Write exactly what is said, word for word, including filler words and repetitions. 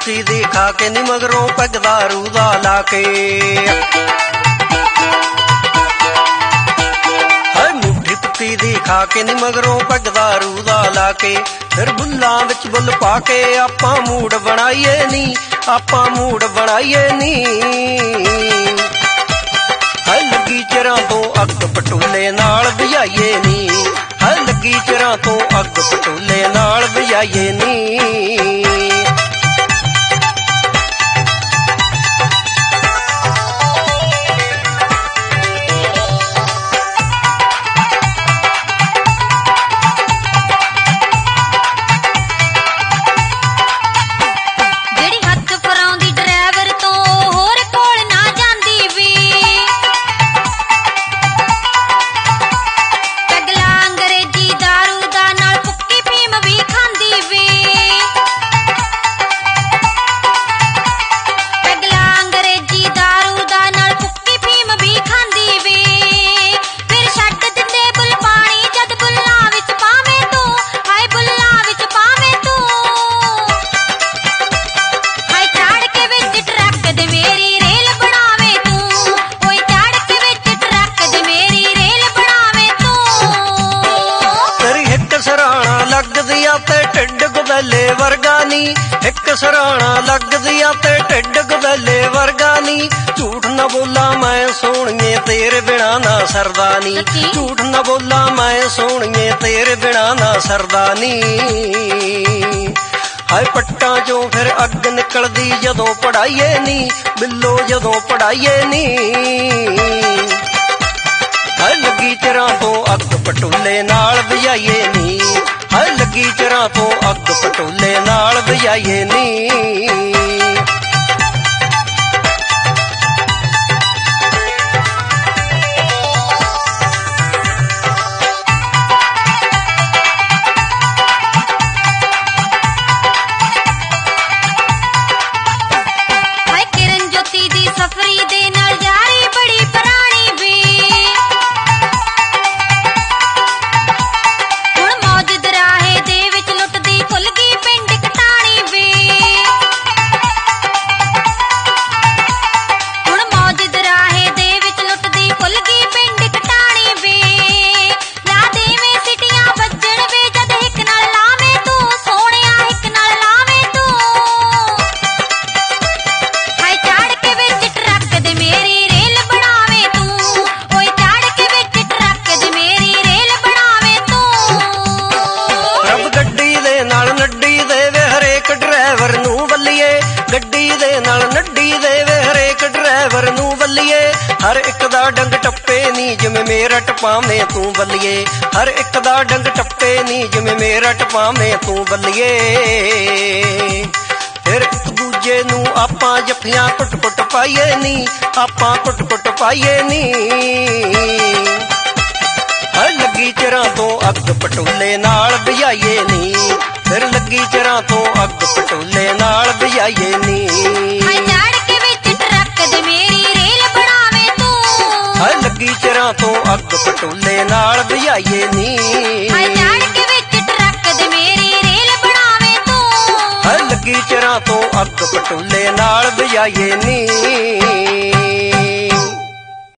ਪੱਤੀ ਦੀ ਖਾ ਕੇ ਨੀ ਮਗਰੋਂ ਪੈਗ ਦਾਰੂ ਦਾ ਲਾ ਕੇ ਮੁੱਠੀ ਦੀ ਖਾ ਕੇ ਨੀ ਮਗਰੋਂ ਪੈਗ ਦਾਰੂ ਦਾ ਲਾ ਕੇ ਫਿਰ ਬੁੱਲਾਂ ਵਿੱਚ ਬੁੱਲ ਪਾ ਕੇ ਆਪਾਂ ਮੂਡ ਬਣਾਈਏ ਨੀ ਆਪਾਂ ਮੂਡ ਬਣਾਈਏ ਨੀ ਹੈ ਲੱਗੀ ਚਿਰਾਂ ਤੋਂ ਅੱਗ ਪਟੋਲੇ ਨਾਲ ਬੁਝਾਈਏ ਨੀ ਹੈ ਲੱਗੀ ਚਿਰਾਂ ਤੋਂ ਅੱਗ ਪਟੋਲੇ ਨਾਲ ਬੁਝਾਈਏ ਨੀ ਵਰਗਾ ਨੀ ਇੱਕ ਸਰਾਣਾ ਲੱਗਦੀ ਆ ਤੇ ਢਿੱਡ ਗਦਲੇ ਵਰਗਾ ਨੀ ਝੂਠ ਨਾ ਬੋਲਾਂ ਮੈਂ ਸੋਹਣੀਏ ਤੇਰੇ ਬਿਨਾ ਨਾ ਸਰਦਾ ਨੀ ਝੂਠ ਨਾ ਬੋਲਾਂ ਮੈਂ ਸੋਹਣੀਏ ਤੇਰੇ ਬਿਨਾ ਨਾ ਸਰਦਾ ਨੀ ਹਾਏ ਪੱਟਾਂ ਚੋਂ ਫਿਰ ਅੱਗ ਨਿਕਲਦੀ ਜਦੋਂ ਪੜਾਈਏ ਨੀ ਬਿੱਲੋ ਜਦੋਂ ਪੜਾਈਏ ਨੀ ਹਾਏ ਲੱਗੀ ਚਿਰਾਂ ਤੋਂ ਅੱਗ ਪਟੋਲੇ ਨਾਲ ਬੁਝਾਈਏ ਨੀ ਹਾਏ ਲੱਗੀ ਚਿਰਾਂ ਤੋਂ ਅੱਗ ਪਟੋਲੇ ਨਾਲ ਬੁਝਾਈਏ ਨੀ ਹਰ ਇੱਕ ਦਾ ਡੰਗ ਟੱਪੇ ਨੀ ਜਿਵੇਂ ਮੇਰਾ ਟਪਾਵੇਂ ਤੂੰ ਬੱਲੀਏ ਹਰ ਇੱਕ ਦਾ ਡੰਗ ਟੱਪੇ ਨੀ ਜਿਵੇਂ ਮੇਰਾ ਟਪਾਵੇਂ ਤੂੰ ਬੱਲੀਏ ਫਿਰ ਇੱਕ ਦੂਜੇ ਨੂੰ ਆਪਾਂ ਜੱਫੀਆਂ ਕੁੱਟ ਕੁੱਟ ਪਾਈਏ ਨੀ ਆਪਾਂ ਕੁੱਟ ਕੁੱਟ ਪਾਈਏ ਨੀ ਹਰ ਲੱਗੀ ਚਿਰਾਂ ਤੋਂ ਅੱਗ ਪਟੋਲੇ ਨਾਲ ਬੁਝਾਈਏ ਨੀ ਫਿਰ ਲੱਗੀ ਚਿਰਾਂ ਤੋਂ ਅੱਗ ਪਟੋਲੇ ਨਾਲ ਬੁਝਾਈਏ ਨੀ ਹਾਏ ਲੱਗੀ ਚਿਰਾਂ ਤੋਂ ਅੱਗ ਪਟੋਲੇ ਨਾਲ ਬੁਝਾਈਏ ਨੀ ਹਾਏ ਚੜ੍ਹ ਕੇ ਵਿੱਚ ਟਰੱਕ ਦੇ ਮੇਰੀ ਰੇਲ ਬਣਾਵੇਂ ਤੂੰ ਹਾਏ ਲੱਗੀ ਚਿਰਾਂ ਤੋਂ ਅੱਗ ਪਟੋਲੇ ਨਾਲ ਬੁਝਾਈਏ ਨੀ